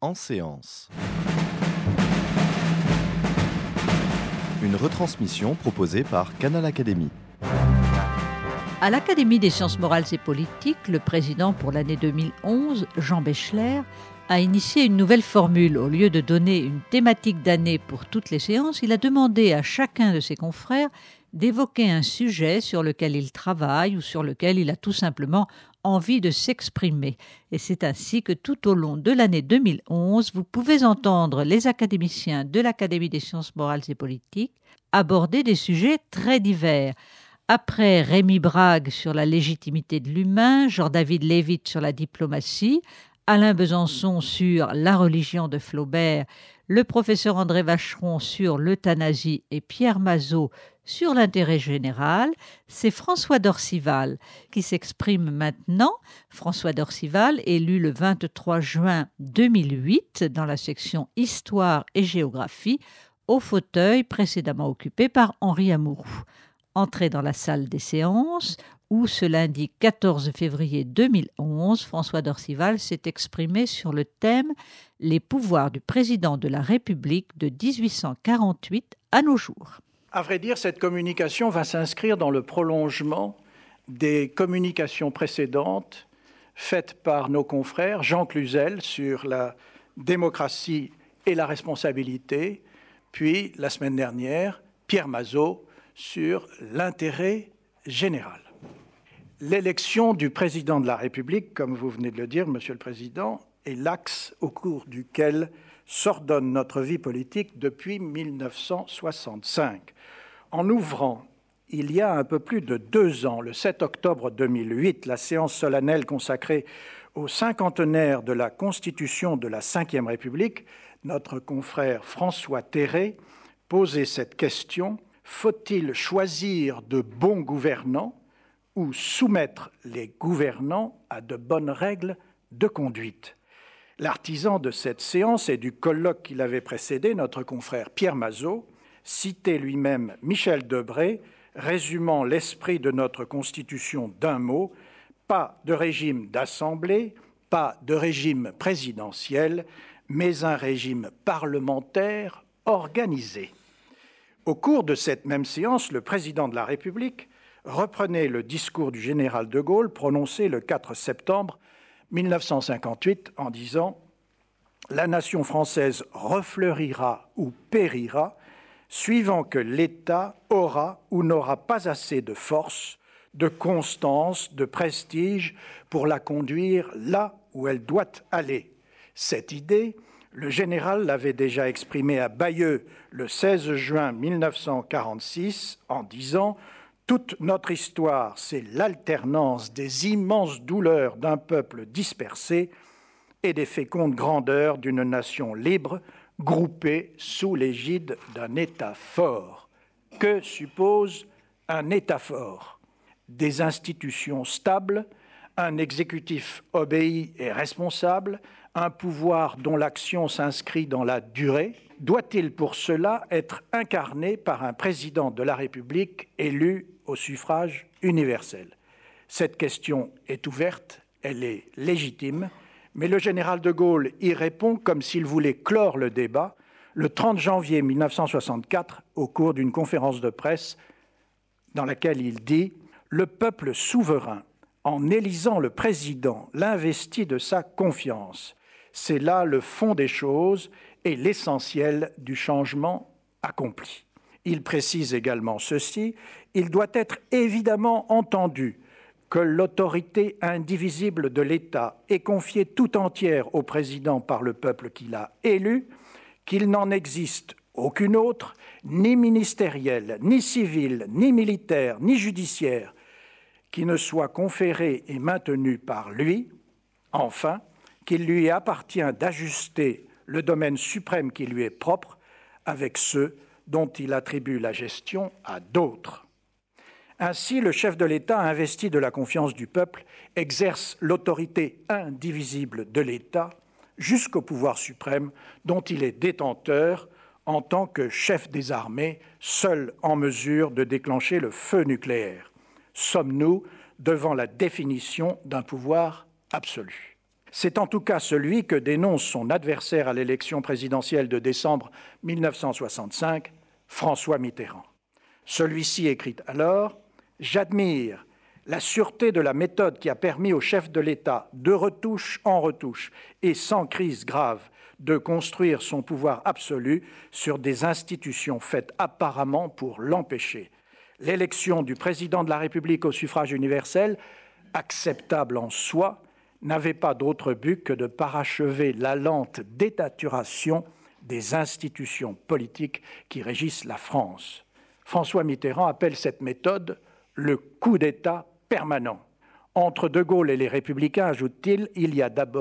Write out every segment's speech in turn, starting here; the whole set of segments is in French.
en séance. Une retransmission proposée par Canal Académie. À l'Académie des sciences morales et politiques, le président pour l'année 2011, Jean Bechler, a initié une nouvelle formule. Au lieu de donner une thématique d'année pour toutes les séances, il a demandé à chacun de ses confrères d'évoquer un sujet sur lequel il travaille ou sur lequel il a tout simplement envie de s'exprimer. Et c'est ainsi que tout au long de l'année 2011, vous pouvez entendre les académiciens de l'Académie des sciences morales et politiques aborder des sujets très divers. Après Rémi Brague sur la légitimité de l'humain, Jean-David Lévit sur la diplomatie, Alain Besançon sur la religion de Flaubert, le professeur André Vacheron sur l'euthanasie et Pierre Mazeaud sur l'intérêt général, c'est François d'Orcival qui s'exprime maintenant. François d'Orcival, élu le 23 juin 2008 dans la section Histoire et Géographie, au fauteuil précédemment occupé par Henri Amouroux. Entrée dans la salle des séances, où ce lundi 14 février 2011, François d'Orcival s'est exprimé sur le thème « Les pouvoirs du président de la République de 1848 à nos jours ». À vrai dire, cette communication va s'inscrire dans le prolongement des communications précédentes faites par nos confrères Jean Cluzel sur la démocratie et la responsabilité, puis la semaine dernière, Pierre Mazeaud sur l'intérêt général. L'élection du président de la République, comme vous venez de le dire, Monsieur le Président, est l'axe au cours duquel s'ordonne notre vie politique depuis 1965. En ouvrant, il y a un peu plus de 2 ans, le 7 octobre 2008, la séance solennelle consacrée au cinquantenaire de la Constitution de la Ve République, notre confrère François Terré posait cette question: faut-il choisir de bons gouvernants ou soumettre les gouvernants à de bonnes règles de conduite? L'artisan de cette séance et du colloque qui l'avait précédé, notre confrère Pierre Mazeaud, citait lui-même Michel Debré, résumant l'esprit de notre Constitution d'un mot: pas de régime d'assemblée, pas de régime présidentiel, mais un régime parlementaire organisé. Au cours de cette même séance, le président de la République reprenait le discours du général de Gaulle prononcé le 4 septembre 1958 en disant « La nation française refleurira ou périra, suivant que l'État aura ou n'aura pas assez de force, de constance, de prestige pour la conduire là où elle doit aller. » Cette idée, le général l'avait déjà exprimée à Bayeux le 16 juin 1946 en disant « Toute notre histoire, c'est l'alternance des immenses douleurs d'un peuple dispersé et des fécondes grandeurs d'une nation libre, groupée sous l'égide d'un État fort. » Que suppose un État fort? Des institutions stables, un exécutif obéi et responsable, un pouvoir dont l'action s'inscrit dans la durée. Doit-il pour cela être incarné par un président de la République élu au suffrage universel? Cette question est ouverte, elle est légitime, mais le général de Gaulle y répond comme s'il voulait clore le débat le 30 janvier 1964 au cours d'une conférence de presse dans laquelle il dit « Le peuple souverain, en élisant le président, l'investit de sa confiance. C'est là le fond des choses et l'essentiel du changement accompli. » Il précise également ceci: il doit être évidemment entendu que l'autorité indivisible de l'État est confiée tout entière au président par le peuple qui l'a élu, qu'il n'en existe aucune autre, ni ministérielle, ni civile, ni militaire, ni judiciaire, qui ne soit conférée et maintenue par lui, enfin, qu'il lui appartient d'ajuster le domaine suprême qui lui est propre avec ceux dont il attribue la gestion à d'autres. Ainsi, le chef de l'État, investi de la confiance du peuple, exerce l'autorité indivisible de l'État jusqu'au pouvoir suprême dont il est détenteur en tant que chef des armées, seul en mesure de déclencher le feu nucléaire. Sommes-nous devant la définition d'un pouvoir absolu? C'est en tout cas celui que dénonce son adversaire à l'élection présidentielle de décembre 1965, François Mitterrand. Celui-ci écrit alors « J'admire la sûreté de la méthode qui a permis au chef de l'État, de retouche en retouche et sans crise grave, de construire son pouvoir absolu sur des institutions faites apparemment pour l'empêcher. L'élection du président de la République au suffrage universel, acceptable en soi, n'avait pas d'autre but que de parachever la lente dénaturation des institutions politiques qui régissent la France. François Mitterrand appelle cette méthode le coup d'État permanent. Entre De Gaulle et les Républicains, ajoute-t-il, il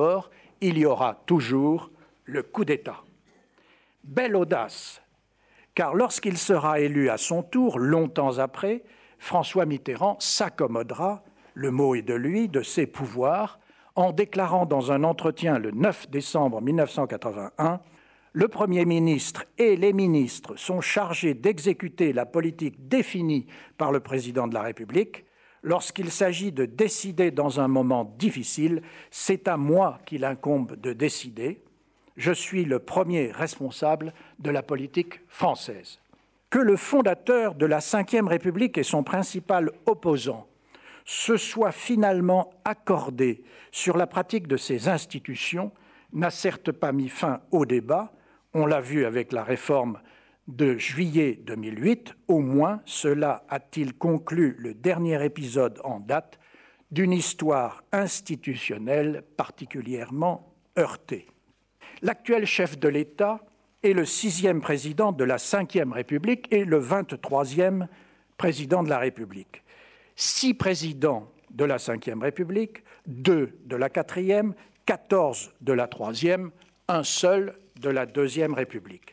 y aura toujours le coup d'État. Belle audace, car lorsqu'il sera élu à son tour, longtemps après, François Mitterrand s'accommodera, le mot est de lui, de ses pouvoirs, en déclarant dans un entretien le 9 décembre 1981 « Le Premier ministre et les ministres sont chargés d'exécuter la politique définie par le Président de la République. Lorsqu'il s'agit de décider dans un moment difficile, c'est à moi qu'il incombe de décider. Je suis le premier responsable de la politique française. » Que le fondateur de la Ve République et son principal opposant se soit finalement accordé sur la pratique de ces institutions n'a certes pas mis fin au débat, on l'a vu avec la réforme de juillet 2008, au moins cela a-t-il conclu le dernier épisode en date d'une histoire institutionnelle particulièrement heurtée. L'actuel chef de l'État est le 6e président de la Ve République et le 23e président de la République. 6 présidents de la Ve République, 2 de la 4e, 14 de la 3e, un seul de la Deuxième République.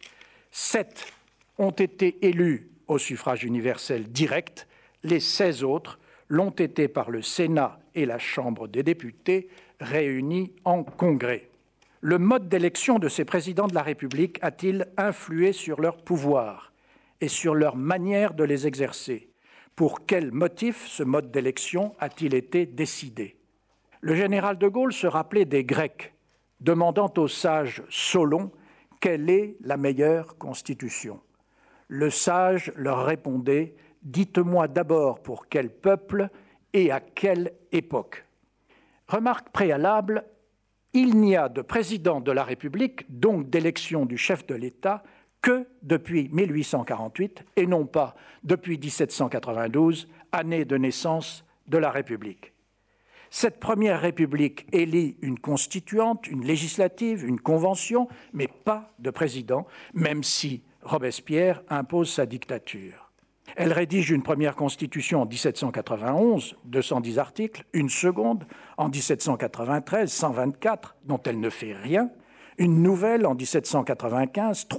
7 ont été élus au suffrage universel direct, les 16 autres l'ont été par le Sénat et la Chambre des députés réunis en congrès. Le mode d'élection de ces présidents de la République a-t-il influé sur leur pouvoir et sur leur manière de les exercer ? Pour quel motif ce mode d'élection a-t-il été décidé ? Le général de Gaulle se rappelait des Grecs, demandant au sage Solon quelle est la meilleure constitution. Le sage leur répondait « Dites-moi d'abord pour quel peuple et à quelle époque ?» Remarque préalable, il n'y a de président de la République, donc d'élection du chef de l'État, que depuis 1848 et non pas depuis 1792, année de naissance de la République. Cette première République élit une constituante, une législative, une convention, mais pas de président, même si Robespierre impose sa dictature. Elle rédige une première constitution en 1791, 210 articles, une seconde en 1793, 124, dont elle ne fait rien, une nouvelle en 1795,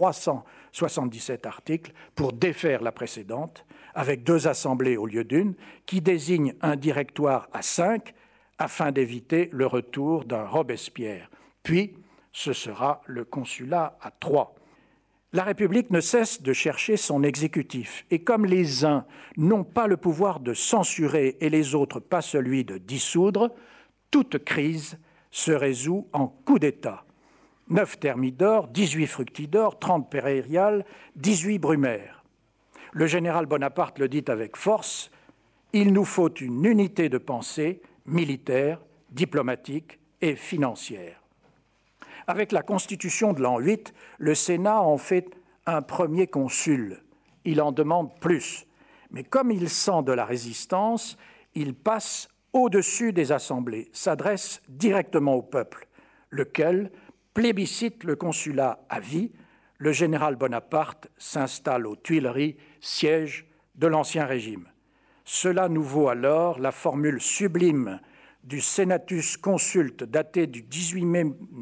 377 articles, pour défaire la précédente, avec 2 assemblées au lieu d'une, qui désignent un directoire à 5, afin d'éviter le retour d'un Robespierre. Puis, ce sera le consulat à 3. La République ne cesse de chercher son exécutif, et comme les uns n'ont pas le pouvoir de censurer et les autres pas celui de dissoudre, toute crise se résout en coup d'État. 9 thermidors, 18 fructidors, 30 périales, 18 brumaires. Le général Bonaparte le dit avec force, « Il nous faut une unité de pensée militaire, diplomatique et financière. » Avec la Constitution de l'an 8, le Sénat en fait un premier consul. Il en demande plus. Mais comme il sent de la résistance, il passe au-dessus des assemblées, s'adresse directement au peuple, lequel plébiscite le consulat à vie. Le général Bonaparte s'installe aux Tuileries, siège de l'Ancien Régime. Cela nous vaut alors la formule sublime du Senatus Consulte daté du 18 mai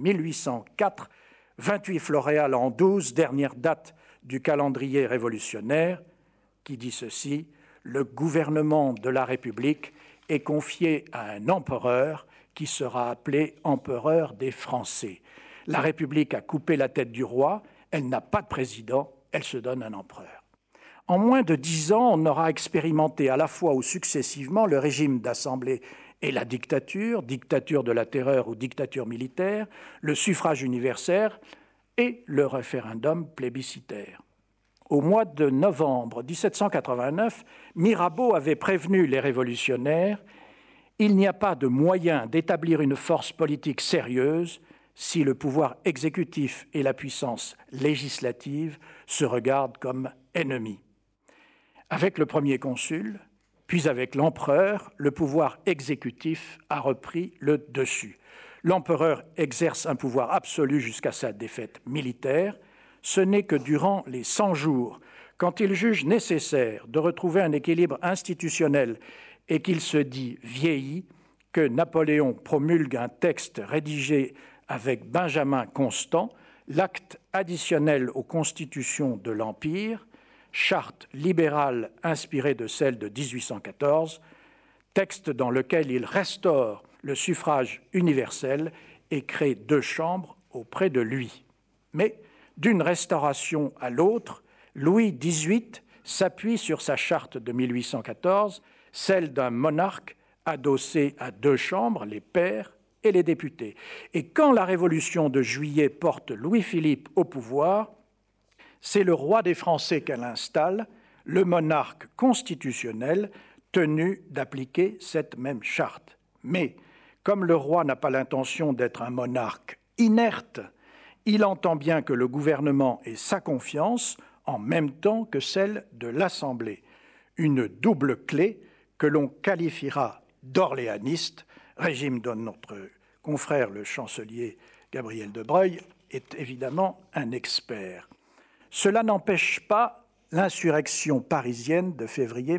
1804, 28 Floréal en 12, dernière date du calendrier révolutionnaire, qui dit ceci: « Le gouvernement de la République est confié à un empereur qui sera appelé empereur des Français. La République a coupé la tête du roi, elle n'a pas de président, elle se donne un empereur. » En moins de 10 ans, on aura expérimenté à la fois ou successivement le régime d'assemblée et la dictature, dictature de la terreur ou dictature militaire, le suffrage universel et le référendum plébiscitaire. Au mois de novembre 1789, Mirabeau avait prévenu les révolutionnaires « Il n'y a pas de moyen d'établir une force politique sérieuse si le pouvoir exécutif et la puissance législative se regardent comme ennemis. » Avec le premier consul, puis avec l'empereur, le pouvoir exécutif a repris le dessus. L'empereur exerce un pouvoir absolu jusqu'à sa défaite militaire. Ce n'est que durant les 100 jours, quand il juge nécessaire de retrouver un équilibre institutionnel et qu'il se dit vieilli, que Napoléon promulgue un texte rédigé avec Benjamin Constant, l'acte additionnel aux constitutions de l'Empire, charte libérale inspirée de celle de 1814, texte dans lequel il restaure le suffrage universel et crée 2 chambres auprès de lui. Mais d'une restauration à l'autre, Louis XVIII s'appuie sur sa charte de 1814, celle d'un monarque adossé à 2 chambres, les pairs et les députés. Et quand la Révolution de juillet porte Louis-Philippe au pouvoir, c'est le roi des Français qu'elle installe, le monarque constitutionnel, tenu d'appliquer cette même charte. Mais comme le roi n'a pas l'intention d'être un monarque inerte, il entend bien que le gouvernement ait sa confiance en même temps que celle de l'Assemblée. Une double clé que l'on qualifiera d'orléaniste, régime dont notre confrère le chancelier Gabriel de Broglie est évidemment un expert. Cela n'empêche pas l'insurrection parisienne de février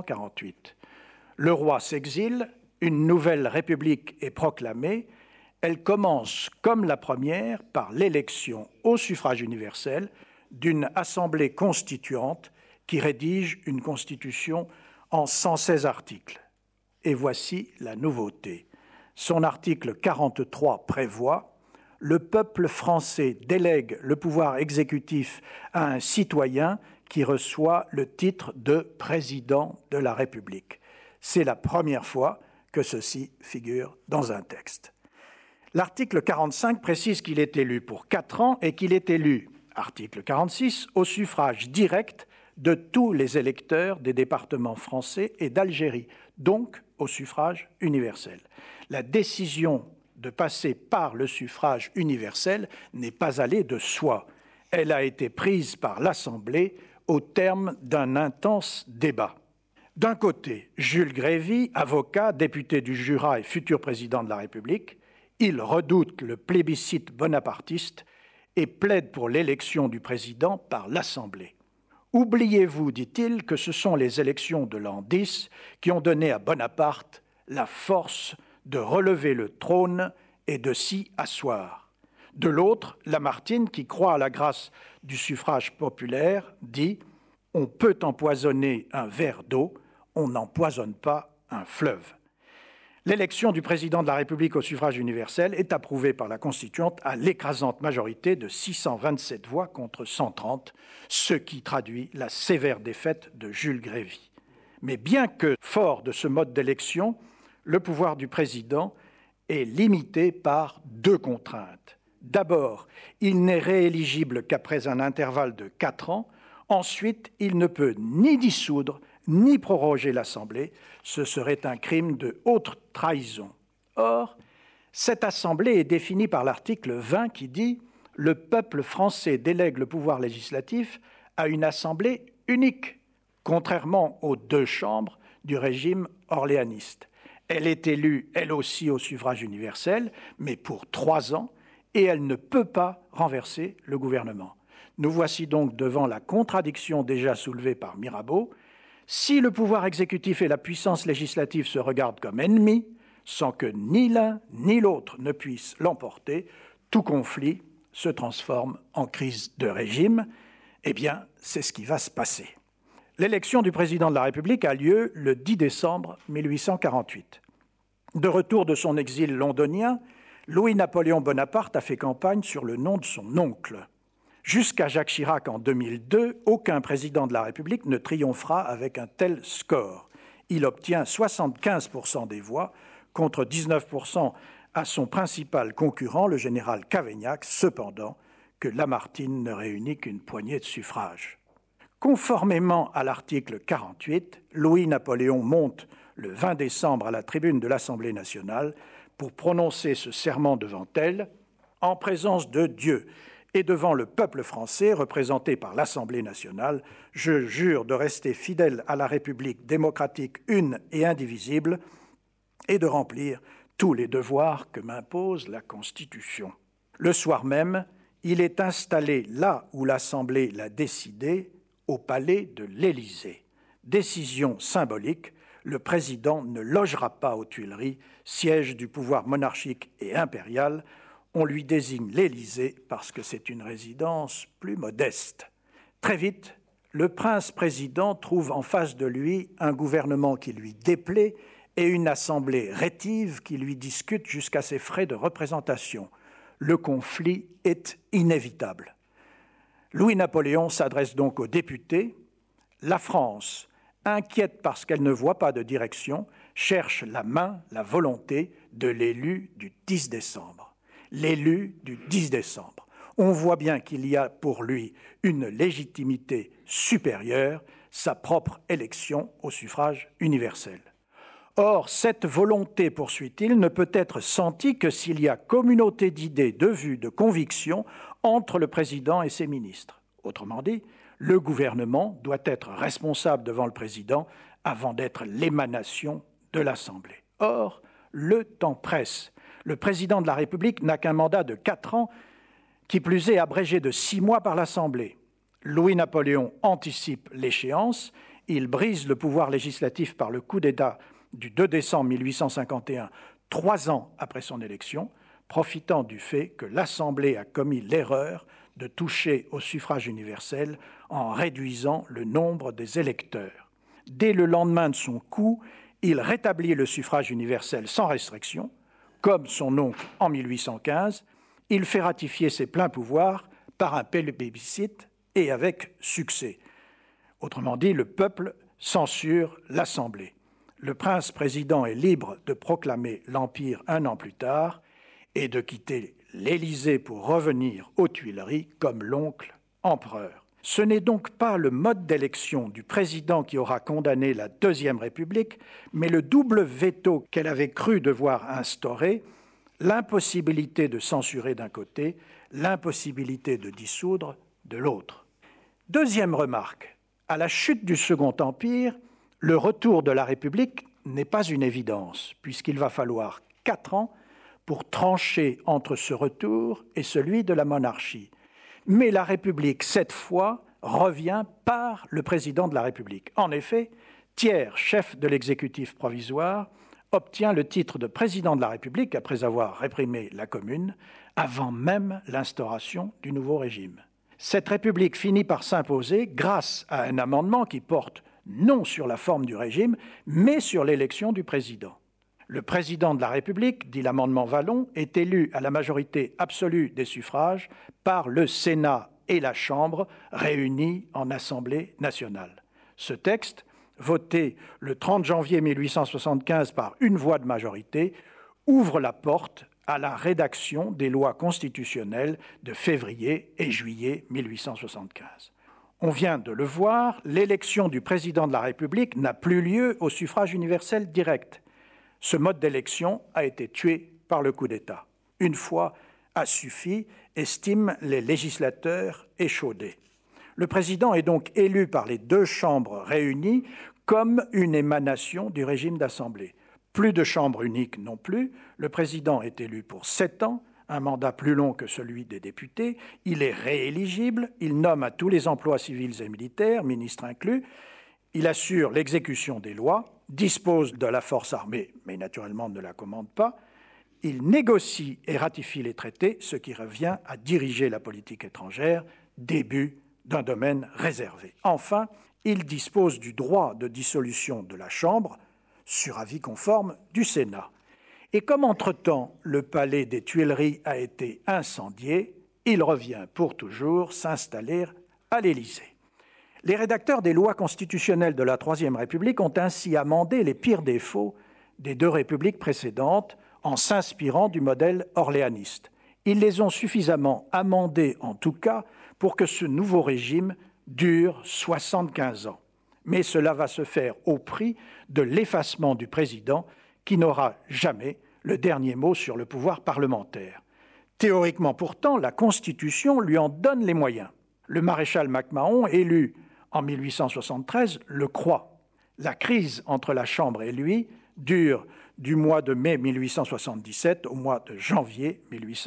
1848. Le roi s'exile, une nouvelle république est proclamée. Elle commence, comme la première, par l'élection au suffrage universel d'une assemblée constituante qui rédige une constitution en 116 articles. Et voici la nouveauté. Son article 43 prévoit « Le peuple français délègue le pouvoir exécutif à un citoyen qui reçoit le titre de président de la République ». C'est la première fois que ceci figure dans un texte. L'article 45 précise qu'il est élu pour 4 ans et qu'il est élu, article 46, au suffrage direct de tous les électeurs des départements français et d'Algérie, donc au suffrage universel. La décision de passer par le suffrage universel n'est pas allée de soi. Elle a été prise par l'Assemblée au terme d'un intense débat. D'un côté, Jules Grévy, avocat, député du Jura et futur président de la République, il redoute le plébiscite bonapartiste et plaide pour l'élection du président par l'Assemblée. Oubliez-vous, dit-il, que ce sont les élections de l'an 10 qui ont donné à Bonaparte la force de relever le trône et de s'y asseoir. De l'autre, Lamartine, qui croit à la grâce du suffrage populaire, dit « On peut empoisonner un verre d'eau, on n'empoisonne pas un fleuve ». L'élection du président de la République au suffrage universel est approuvée par la Constituante à l'écrasante majorité de 627 voix contre 130, ce qui traduit la sévère défaite de Jules Grévy. Mais bien que fort de ce mode d'élection, le pouvoir du président est limité par 2 contraintes. D'abord, il n'est rééligible qu'après un intervalle de 4 ans. Ensuite, il ne peut ni dissoudre ni proroger l'Assemblée. Ce serait un crime de haute trahison. Or, cette Assemblée est définie par l'article 20 qui dit « Le peuple français délègue le pouvoir législatif à une Assemblée unique, contrairement aux 2 chambres du régime orléaniste. Elle est élue, elle aussi, au suffrage universel, mais pour 3 ans, et elle ne peut pas renverser le gouvernement. » Nous voici donc devant la contradiction déjà soulevée par Mirabeau. Si le pouvoir exécutif et la puissance législative se regardent comme ennemis, sans que ni l'un ni l'autre ne puisse l'emporter, tout conflit se transforme en crise de régime. Eh bien, c'est ce qui va se passer. L'élection du président de la République a lieu le 10 décembre 1848. De retour de son exil londonien, Louis-Napoléon Bonaparte a fait campagne sur le nom de son oncle. Jusqu'à Jacques Chirac en 2002, aucun président de la République ne triomphera avec un tel score. Il obtient 75% des voix contre 19% à son principal concurrent, le général Cavaignac, cependant que Lamartine ne réunit qu'une poignée de suffrages. Conformément à l'article 48, Louis-Napoléon monte le 20 décembre à la tribune de l'Assemblée nationale pour prononcer ce serment devant elle, en présence de Dieu et devant le peuple français représenté par l'Assemblée nationale. Je jure de rester fidèle à la République démocratique une et indivisible et de remplir tous les devoirs que m'impose la Constitution. Le soir même, il est installé là où l'Assemblée l'a décidé, au palais de l'Élysée. Décision symbolique, le président ne logera pas aux Tuileries, siège du pouvoir monarchique et impérial. On lui désigne l'Élysée parce que c'est une résidence plus modeste. Très vite, le prince-président trouve en face de lui un gouvernement qui lui déplaît et une assemblée rétive qui lui discute jusqu'à ses frais de représentation. Le conflit est inévitable. Louis-Napoléon s'adresse donc aux députés. La France, inquiète parce qu'elle ne voit pas de direction, cherche la main, la volonté de l'élu du 10 décembre. L'élu du 10 décembre. On voit bien qu'il y a pour lui une légitimité supérieure, sa propre élection au suffrage universel. Or, cette volonté, poursuit-il, ne peut être sentie que s'il y a communauté d'idées, de vues, de convictions entre le président et ses ministres. Autrement dit, le gouvernement doit être responsable devant le président avant d'être l'émanation de l'Assemblée. Or, le temps presse. Le président de la République n'a qu'un mandat de 4 ans, qui plus est abrégé de 6 mois par l'Assemblée. Louis-Napoléon anticipe l'échéance, il brise le pouvoir législatif par le coup d'État du 2 décembre 1851, 3 ans après son élection, profitant du fait que l'Assemblée a commis l'erreur de toucher au suffrage universel en réduisant le nombre des électeurs. Dès le lendemain de son coup, il rétablit le suffrage universel sans restriction, comme son oncle en 1815, il fait ratifier ses pleins pouvoirs par un plébiscite et avec succès. Autrement dit, le peuple censure l'Assemblée. Le prince-président est libre de proclamer l'Empire 1 an plus tard et de quitter l'Élysée pour revenir aux Tuileries comme l'oncle empereur. Ce n'est donc pas le mode d'élection du président qui aura condamné la Deuxième République, mais le double veto qu'elle avait cru devoir instaurer, l'impossibilité de censurer d'un côté, l'impossibilité de dissoudre de l'autre. Deuxième remarque, à la chute du Second Empire, le retour de la République n'est pas une évidence, puisqu'il va falloir 4 ans pour trancher entre ce retour et celui de la monarchie. Mais la République, cette fois, revient par le président de la République. En effet, Thiers, chef de l'exécutif provisoire, obtient le titre de président de la République après avoir réprimé la Commune, avant même l'instauration du nouveau régime. Cette République finit par s'imposer grâce à un amendement qui porte non sur la forme du régime, mais sur l'élection du président. Le président de la République, dit l'amendement Vallon, est élu à la majorité absolue des suffrages par le Sénat et la Chambre réunis en Assemblée nationale. Ce texte, voté le 30 janvier 1875 par une voix de majorité, ouvre la porte à la rédaction des lois constitutionnelles de février et juillet 1875. On vient de le voir, l'élection du président de la République n'a plus lieu au suffrage universel direct. Ce mode d'élection a été tué par le coup d'État. Une fois a suffi, estiment les législateurs échaudés. Le président est donc élu par les 2 chambres réunies comme une émanation du régime d'assemblée. Plus de chambre unique non plus, le président est élu pour 7 ans, un mandat plus long que celui des députés, il est rééligible, il nomme à tous les emplois civils et militaires, ministres inclus, il assure l'exécution des lois, dispose de la force armée, mais naturellement ne la commande pas, il négocie et ratifie les traités, ce qui revient à diriger la politique étrangère, début d'un domaine réservé. Enfin, il dispose du droit de dissolution de la Chambre, sur avis conforme du Sénat. Et comme entre-temps le palais des Tuileries a été incendié, il revient pour toujours s'installer à l'Élysée. Les rédacteurs des lois constitutionnelles de la Troisième République ont ainsi amendé les pires défauts des deux républiques précédentes en s'inspirant du modèle orléaniste. Ils les ont suffisamment amendés en tout cas pour que ce nouveau régime dure 75 ans. Mais cela va se faire au prix de l'effacement du président qui n'aura jamais le dernier mot sur le pouvoir parlementaire. Théoriquement pourtant, la Constitution lui en donne les moyens. Le maréchal MacMahon, élu en 1873, le croit. La crise entre la Chambre et lui dure du mois de mai 1877 au mois de janvier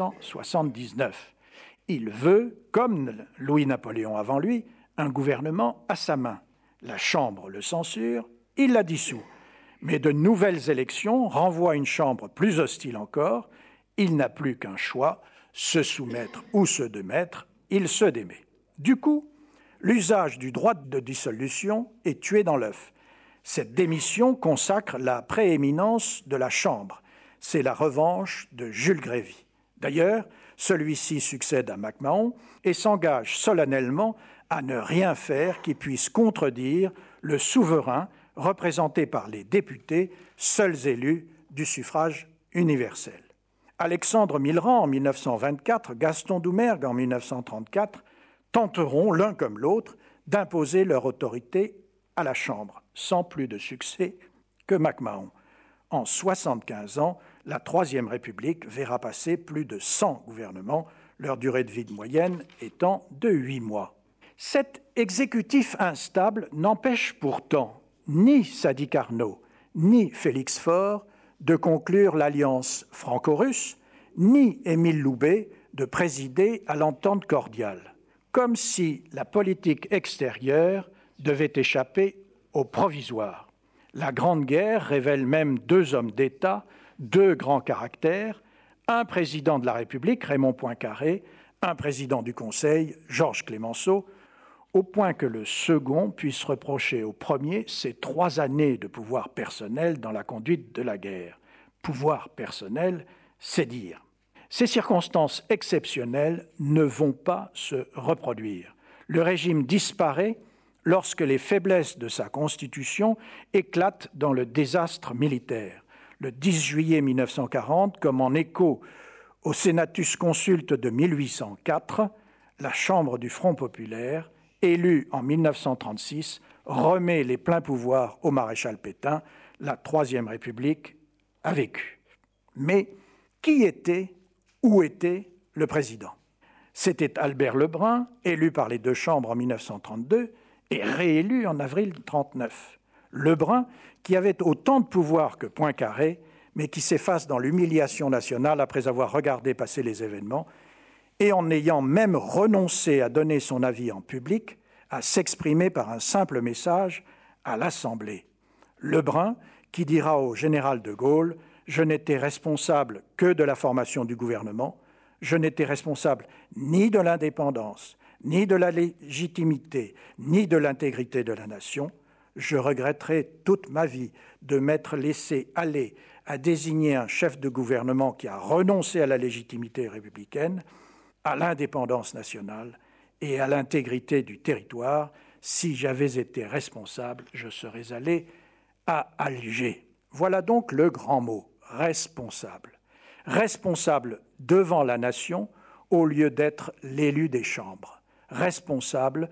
1879. Il veut, comme Louis-Napoléon avant lui, un gouvernement à sa main. La Chambre le censure, il la dissout. Mais de nouvelles élections renvoient une Chambre plus hostile encore. Il n'a plus qu'un choix, se soumettre ou se démettre, il se démet. Du coup, l'usage du droit de dissolution est tué dans l'œuf. Cette démission consacre la prééminence de la Chambre. C'est la revanche de Jules Grévy. D'ailleurs, celui-ci succède à MacMahon et s'engage solennellement à ne rien faire qui puisse contredire le souverain représenté par les députés, seuls élus du suffrage universel. Alexandre Millerand en 1924, Gaston Doumergue en 1934 tenteront, l'un comme l'autre, d'imposer leur autorité à la Chambre, sans plus de succès que MacMahon. En 75 ans, la Troisième République verra passer plus de 100 gouvernements, leur durée de vie moyenne étant de 8 mois. Cet exécutif instable n'empêche pourtant ni Sadi Carnot, ni Félix Faure de conclure l'alliance franco-russe, ni Émile Loubet de présider à l'entente cordiale, comme si la politique extérieure devait échapper au provisoire. La Grande Guerre révèle même deux hommes d'État, deux grands caractères, un président de la République, Raymond Poincaré, un président du Conseil, Georges Clemenceau, au point que le second puisse reprocher au premier ses 3 années de pouvoir personnel dans la conduite de la guerre. Pouvoir personnel, c'est dire. Ces circonstances exceptionnelles ne vont pas se reproduire. Le régime disparaît lorsque les faiblesses de sa constitution éclatent dans le désastre militaire. Le 10 juillet 1940, comme en écho au Senatus Consulte de 1804, la Chambre du Front populaire, élue en 1936, remet les pleins pouvoirs au maréchal Pétain. La Troisième République a vécu. Mais qui était, où était le président ? C'était Albert Lebrun, élu par les deux chambres en 1932 et réélu en avril 1939. Lebrun, qui avait autant de pouvoir que Poincaré, mais qui s'efface dans l'humiliation nationale après avoir regardé passer les événements, et en ayant même renoncé à donner son avis en public, à s'exprimer par un simple message à l'Assemblée. Lebrun, qui dira au général de Gaulle « Je n'étais responsable que de la formation du gouvernement, je n'étais responsable ni de l'indépendance, ni de la légitimité, ni de l'intégrité de la nation. Je regretterai toute ma vie de m'être laissé aller à désigner un chef de gouvernement qui a renoncé à la légitimité républicaine, à l'indépendance nationale et à l'intégrité du territoire. Si j'avais été responsable, je serais allé à Alger. » Voilà donc le grand mot, responsable. Responsable devant la nation au lieu d'être l'élu des chambres. Responsable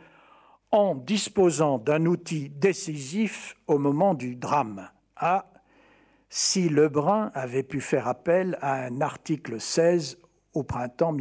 en disposant d'un outil décisif au moment du drame. Ah, si Lebrun avait pu faire appel à un article 16 au printemps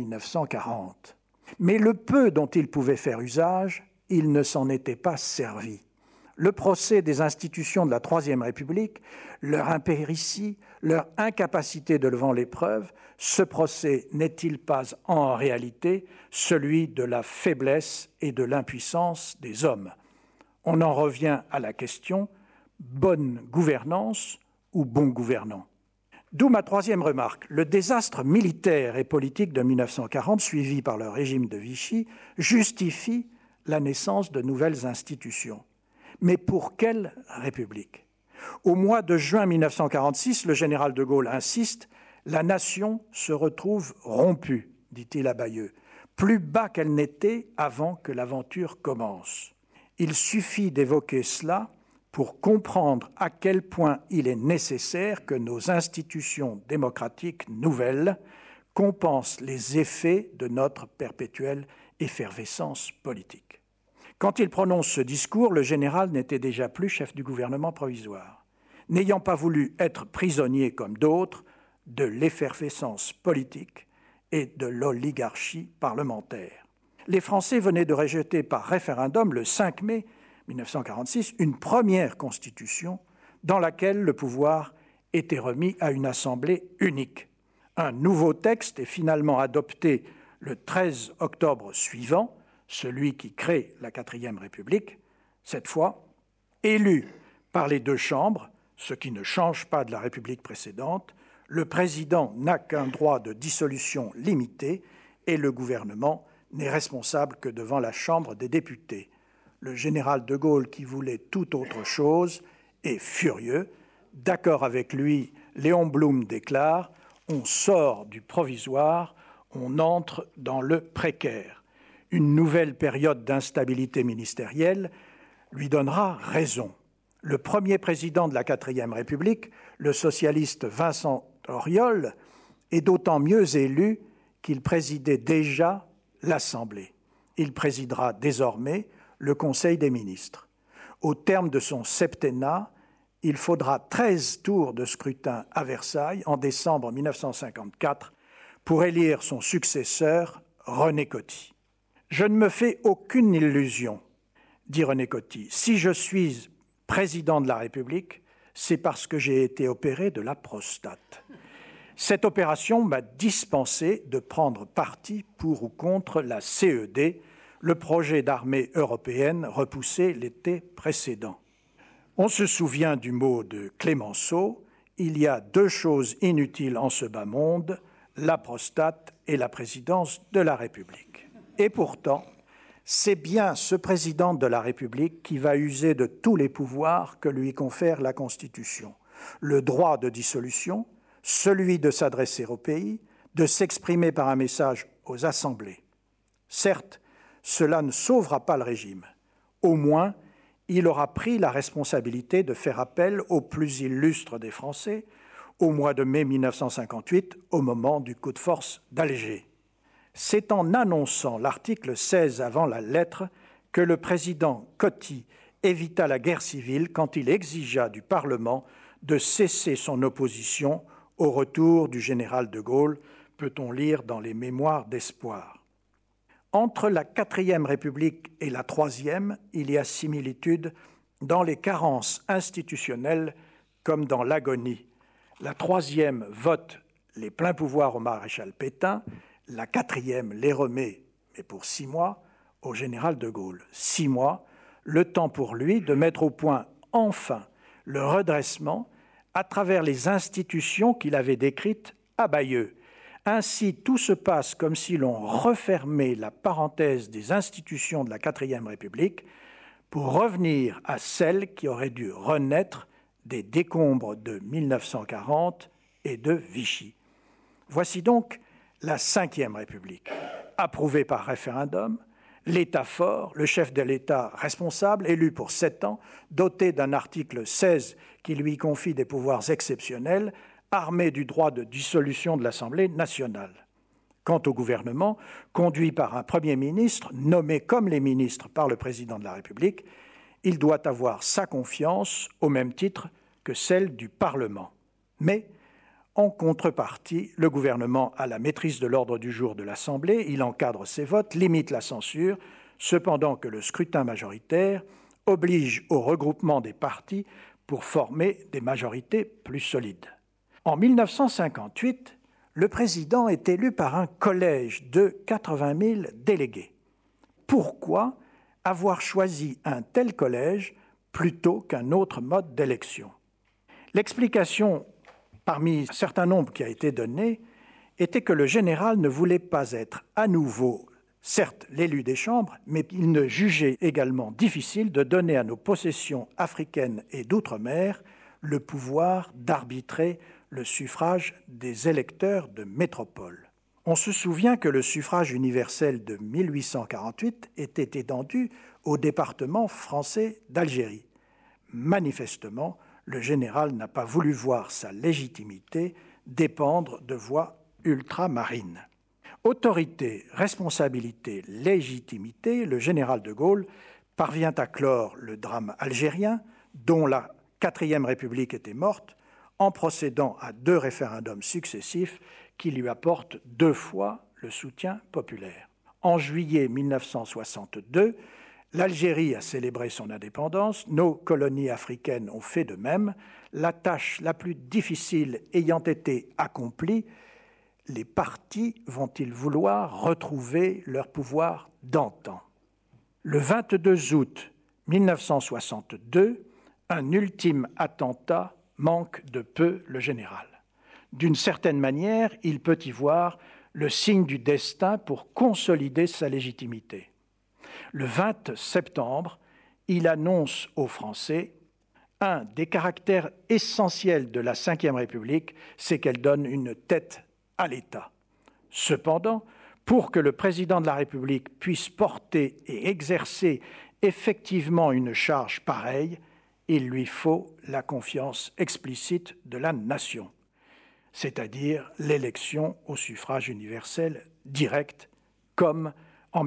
1940. Mais le peu dont il pouvait faire usage, il ne s'en était pas servi. Le procès des institutions de la Troisième République, leur impéritie, leur incapacité de devant l'épreuve, ce procès n'est-il pas en réalité celui de la faiblesse et de l'impuissance des hommes ? On en revient à la question « bonne gouvernance ou bon gouvernant ?» D'où ma troisième remarque. Le désastre militaire et politique de 1940, suivi par le régime de Vichy, justifie la naissance de nouvelles institutions. Mais pour quelle République ? Au mois de juin 1946, le général de Gaulle insiste « La nation se retrouve rompue », dit-il à Bayeux, plus bas qu'elle n'était avant que l'aventure commence. Il suffit d'évoquer cela pour comprendre à quel point il est nécessaire que nos institutions démocratiques nouvelles compensent les effets de notre perpétuelle effervescence politique. Quand il prononce ce discours, le général n'était déjà plus chef du gouvernement provisoire, n'ayant pas voulu être prisonnier comme d'autres de l'effervescence politique et de l'oligarchie parlementaire. Les Français venaient de rejeter par référendum le 5 mai 1946 une première constitution dans laquelle le pouvoir était remis à une assemblée unique. Un nouveau texte est finalement adopté le 13 octobre suivant, celui qui crée la 4e République, cette fois élu par les deux chambres, ce qui ne change pas de la République précédente. Le président n'a qu'un droit de dissolution limité et le gouvernement n'est responsable que devant la Chambre des députés. Le général de Gaulle, qui voulait tout autre chose, est furieux. D'accord avec lui, Léon Blum déclare « On sort du provisoire, on entre dans le précaire ». Une nouvelle période d'instabilité ministérielle lui donnera raison. Le premier président de la 4e République, le socialiste Vincent Auriol, est d'autant mieux élu qu'il présidait déjà l'Assemblée. Il présidera désormais le Conseil des ministres. Au terme de son septennat, il faudra 13 tours de scrutin à Versailles en décembre 1954 pour élire son successeur, René Coty. « Je ne me fais aucune illusion, dit René Coty. Si je suis président de la République, c'est parce que j'ai été opéré de la prostate. Cette opération m'a dispensé de prendre parti pour ou contre la CED, le projet d'armée européenne repoussé l'été précédent. » On se souvient du mot de Clémenceau, « Il y a deux choses inutiles en ce bas monde, la prostate et la présidence de la République. » Et pourtant, c'est bien ce président de la République qui va user de tous les pouvoirs que lui confère la Constitution. Le droit de dissolution, celui de s'adresser au pays, de s'exprimer par un message aux assemblées. Certes, cela ne sauvera pas le régime. Au moins, il aura pris la responsabilité de faire appel au plus illustre des Français au mois de mai 1958, au moment du coup de force d'Alger. C'est en annonçant l'article 16 avant la lettre que le président Coty évita la guerre civile quand il exigea du Parlement de cesser son opposition au retour du général de Gaulle, peut-on lire dans les Mémoires d'espoir. Entre la 4e République et la 3e, il y a similitude dans les carences institutionnelles comme dans l'agonie. La 3e vote les pleins pouvoirs au maréchal Pétain, la 4e les remet, mais pour 6 mois, au général de Gaulle. 6 mois, le temps pour lui de mettre au point enfin le redressement à travers les institutions qu'il avait décrites à Bayeux. Ainsi, tout se passe comme si l'on refermait la parenthèse des institutions de la 4e République pour revenir à celles qui auraient dû renaître des décombres de 1940 et de Vichy. Voici donc la 5e République, approuvée par référendum, l'État fort, le chef de l'État responsable, élu pour 7 ans, doté d'un article 16 qui lui confie des pouvoirs exceptionnels, armé du droit de dissolution de l'Assemblée nationale. Quant au gouvernement, conduit par un Premier ministre, nommé comme les ministres par le Président de la République, il doit avoir sa confiance au même titre que celle du Parlement. Mais, en contrepartie, le gouvernement a la maîtrise de l'ordre du jour de l'Assemblée, il encadre ses votes, limite la censure, cependant que le scrutin majoritaire oblige au regroupement des partis pour former des majorités plus solides. En 1958, le président est élu par un collège de 80 000 délégués. Pourquoi avoir choisi un tel collège plutôt qu'un autre mode d'élection ? L'explication, parmi un certain nombre qui a été donnée, était que le général ne voulait pas être à nouveau, certes l'élu des chambres, mais il ne jugeait également difficile de donner à nos possessions africaines et d'outre-mer le pouvoir d'arbitrer le suffrage des électeurs de métropole. On se souvient que le suffrage universel de 1848 était étendu au département français d'Algérie. manifestement, le général n'a pas voulu voir sa légitimité dépendre de voies ultramarines. Autorité, responsabilité, légitimité, le général de Gaulle parvient à clore le drame algérien, dont la 4e République était morte, en procédant à 2 référendums successifs qui lui apportent 2 fois le soutien populaire. En juillet 1962, l'Algérie a célébré son indépendance, nos colonies africaines ont fait de même, la tâche la plus difficile ayant été accomplie, les partis vont-ils vouloir retrouver leur pouvoir d'antan? Le 22 août 1962, un ultime attentat manque de peu le général. D'une certaine manière, il peut y voir le signe du destin pour consolider sa légitimité. Le 20 septembre, il annonce aux Français un des caractères essentiels de la Ve République, c'est qu'elle donne une tête à l'État. Cependant, pour que le président de la République puisse porter et exercer effectivement une charge pareille, il lui faut la confiance explicite de la nation, c'est-à-dire l'élection au suffrage universel direct, comme en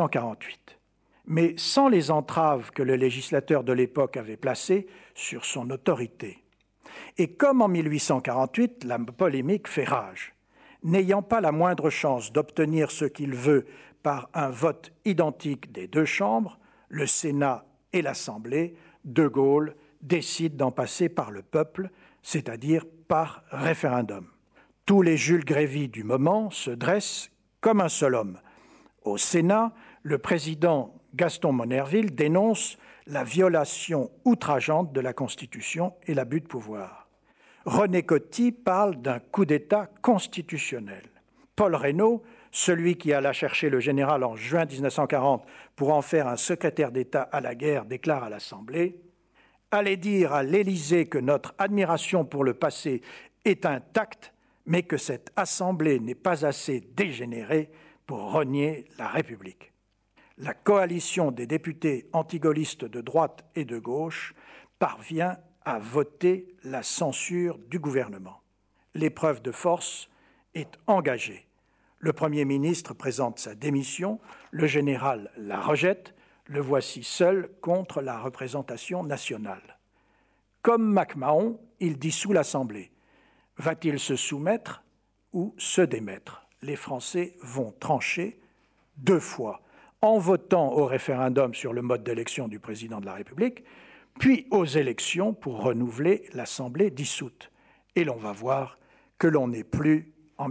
1848. Mais sans les entraves que le législateur de l'époque avait placées sur son autorité. Et comme en 1848, la polémique fait rage. N'ayant pas la moindre chance d'obtenir ce qu'il veut par un vote identique des 2 chambres, le Sénat et l'Assemblée, De Gaulle décide d'en passer par le peuple, c'est-à-dire par référendum. Tous les Jules Grévy du moment se dressent comme un seul homme. Au Sénat, le président Gaston Monnerville dénonce la violation outrageante de la Constitution et l'abus de pouvoir. René Coty parle d'un coup d'État constitutionnel. Paul Reynaud, celui qui alla chercher le général en juin 1940 pour en faire un secrétaire d'État à la guerre, déclare à l'Assemblée « Allez dire à l'Élysée que notre admiration pour le passé est intacte, mais que cette Assemblée n'est pas assez dégénérée pour renier la République. » La coalition des députés antigaullistes de droite et de gauche parvient à voter la censure du gouvernement. L'épreuve de force est engagée. Le Premier ministre présente sa démission, le général la rejette, le voici seul contre la représentation nationale. Comme MacMahon, il dissout l'Assemblée. Va-t-il se soumettre ou se démettre? Les Français vont trancher 2 fois, en votant au référendum sur le mode d'élection du président de la République, puis aux élections pour renouveler l'Assemblée dissoute. Et l'on va voir que l'on n'est plus en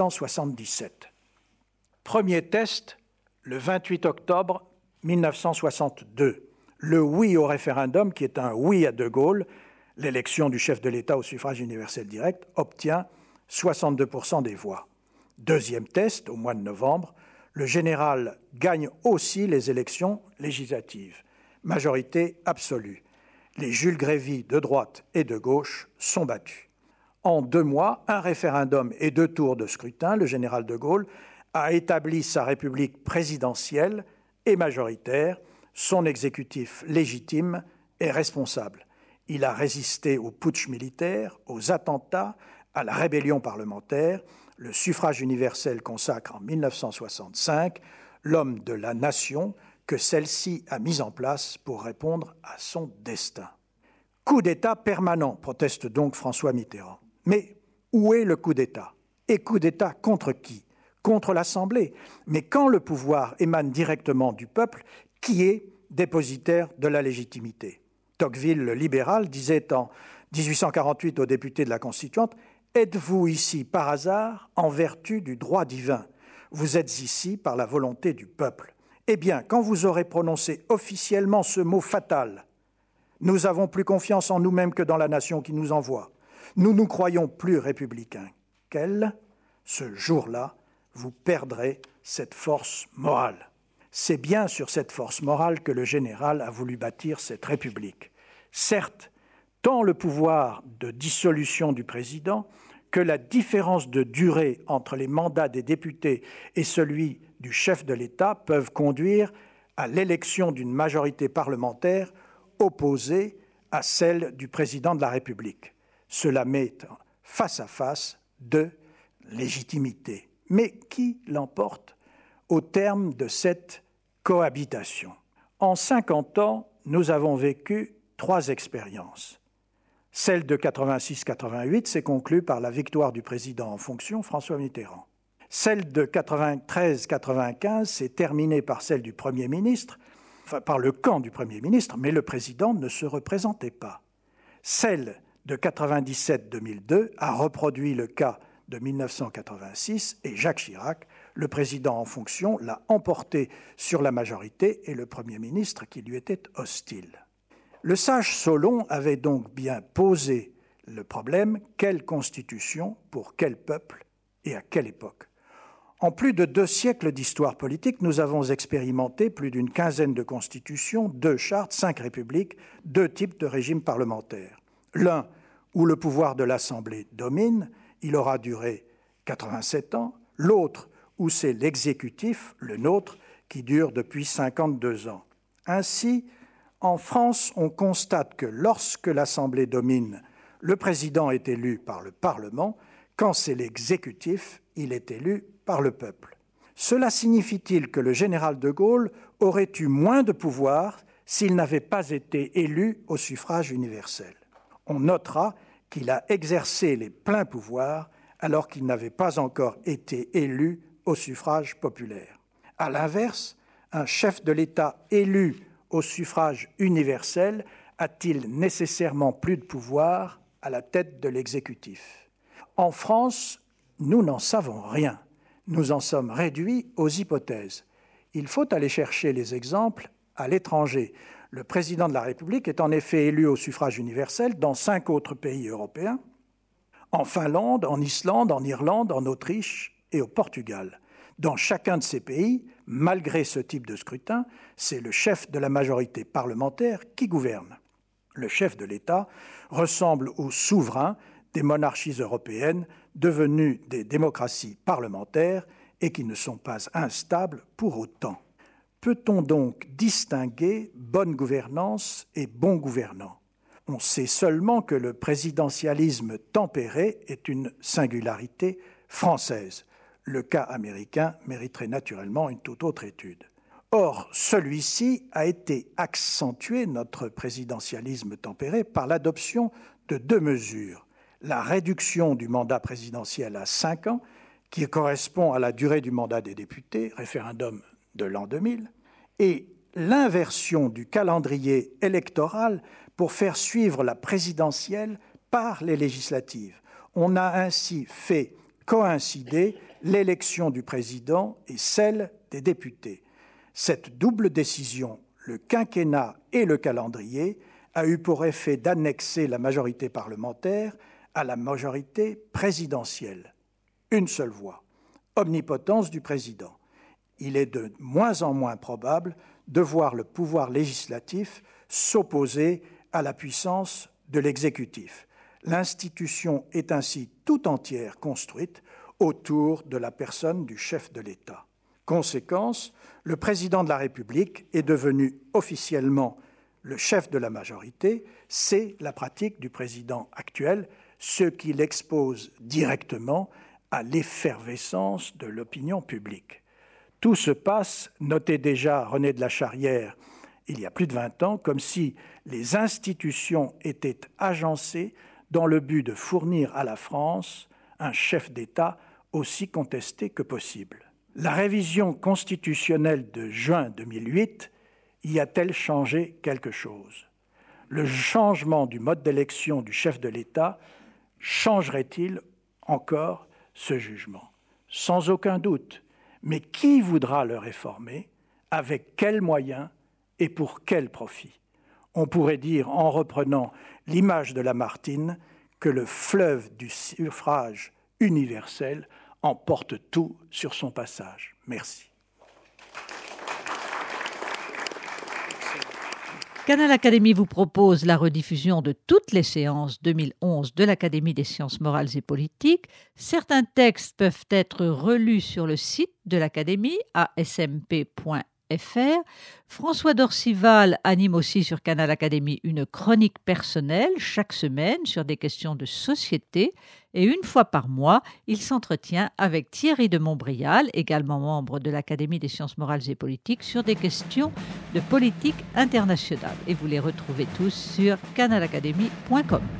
1877. Premier test, le 28 octobre 1962. Le oui au référendum, qui est un oui à De Gaulle, l'élection du chef de l'État au suffrage universel direct, obtient 62% des voix. Deuxième test, au mois de novembre, le général gagne aussi les élections législatives. Majorité absolue. Les Jules Grévy de droite et de gauche sont battus. En 2 mois, un référendum et 2 tours de scrutin, le général de Gaulle a établi sa république présidentielle et majoritaire, son exécutif légitime et responsable. Il a résisté au putsch militaire, aux attentats, à la rébellion parlementaire. Le suffrage universel consacre en 1965 l'homme de la nation que celle-ci a mis en place pour répondre à son destin. Coup d'État permanent, proteste donc François Mitterrand. Mais où est le coup d'État? Et coup d'État contre qui? Contre l'Assemblée. Mais quand le pouvoir émane directement du peuple, qui est dépositaire de la légitimité? Tocqueville, le libéral, disait en 1848 aux députés de la Constituante « Êtes-vous ici par hasard en vertu du droit divin? Vous êtes ici par la volonté du peuple. Eh bien, quand vous aurez prononcé officiellement ce mot fatal, nous avons plus confiance en nous-mêmes que dans la nation qui nous envoie. Nous nous croyons plus républicains qu'elle. Ce jour-là, vous perdrez cette force morale. » C'est bien sur cette force morale que le général a voulu bâtir cette République. Certes, tant le pouvoir de dissolution du président que la différence de durée entre les mandats des députés et celui du chef de l'État peuvent conduire à l'élection d'une majorité parlementaire opposée à celle du président de la République. Cela met face à face deux légitimités. Mais qui l'emporte au terme de cette cohabitation? En 50 ans, nous avons vécu 3 expériences. Celle de 86-88 s'est conclue par la victoire du président en fonction, François Mitterrand. Celle de 93-95 s'est terminée par celle du Premier ministre, enfin par le camp du Premier ministre, mais le président ne se représentait pas. Celle de 97-2002 a reproduit le cas de 1986 et Jacques Chirac, le président en fonction, l'a emporté sur la majorité et le Premier ministre qui lui était hostile. Le sage Solon avait donc bien posé le problème « quelle constitution pour quel peuple et à quelle époque ?» En plus de 2 siècles d'histoire politique, nous avons expérimenté plus d'une quinzaine de constitutions, 2 chartes, 5 républiques, 2 types de régimes parlementaires. L'un où le pouvoir de l'Assemblée domine, il aura duré 87 ans. L'autre où c'est l'exécutif, le nôtre, qui dure depuis 52 ans. Ainsi, en France, on constate que lorsque l'Assemblée domine, le président est élu par le Parlement. Quand c'est l'exécutif, il est élu par le peuple. Cela signifie-t-il que le général de Gaulle aurait eu moins de pouvoir s'il n'avait pas été élu au suffrage universel? On notera qu'il a exercé les pleins pouvoirs alors qu'il n'avait pas encore été élu au suffrage populaire. À l'inverse, un chef de l'État élu au suffrage universel a-t-il nécessairement plus de pouvoir à la tête de l'exécutif? En France, nous n'en savons rien. Nous en sommes réduits aux hypothèses. Il faut aller chercher les exemples à l'étranger. Le président de la République est en effet élu au suffrage universel dans 5 autres pays européens, en Finlande, en Islande, en Irlande, en Autriche et au Portugal. Dans chacun de ces pays, malgré ce type de scrutin, c'est le chef de la majorité parlementaire qui gouverne. Le chef de l'État ressemble au souverain des monarchies européennes devenues des démocraties parlementaires et qui ne sont pas instables pour autant. Peut-on donc distinguer bonne gouvernance et bon gouvernant? On sait seulement que le présidentialisme tempéré est une singularité française. Le cas américain mériterait naturellement une toute autre étude. Or, celui-ci a été accentué, notre présidentialisme tempéré, par l'adoption de 2 mesures. La réduction du mandat présidentiel à 5 ans, qui correspond à la durée du mandat des députés, référendum de l'an 2000, et l'inversion du calendrier électoral pour faire suivre la présidentielle par les législatives. On a ainsi fait coïncider l'élection du président et celle des députés. Cette double décision, le quinquennat et le calendrier, a eu pour effet d'annexer la majorité parlementaire à la majorité présidentielle. Une seule voix. Omnipotence du président. Il est de moins en moins probable de voir le pouvoir législatif s'opposer à la puissance de l'exécutif. L'institution est ainsi tout entière construite autour de la personne du chef de l'État. Conséquence, le président de la République est devenu officiellement le chef de la majorité. C'est la pratique du président actuel, ce qui l'expose directement à l'effervescence de l'opinion publique. Tout se passe, notait déjà René de la Charrière il y a plus de 20 ans, comme si les institutions étaient agencées dans le but de fournir à la France un chef d'État aussi contesté que possible. La révision constitutionnelle de juin 2008 y a-t-elle changé quelque chose? Le changement du mode d'élection du chef de l'État changerait-il encore ce jugement? Sans aucun doute. Mais qui voudra le réformer? Avec quels moyens et pour quel profit? On pourrait dire, en reprenant l'image de Lamartine, que le fleuve du suffrage universel emporte tout sur son passage. Merci. Canal Académie vous propose la rediffusion de toutes les séances 2011 de l'Académie des sciences morales et politiques. Certains textes peuvent être relus sur le site de l'Académie, asmp.fr. François Dorcival anime aussi sur Canal Académie une chronique personnelle chaque semaine sur des questions de société. Et une fois par mois, il s'entretient avec Thierry de Montbrial, également membre de l'Académie des sciences morales et politiques, sur des questions de politique internationale. Et vous les retrouvez tous sur canalacadémie.com.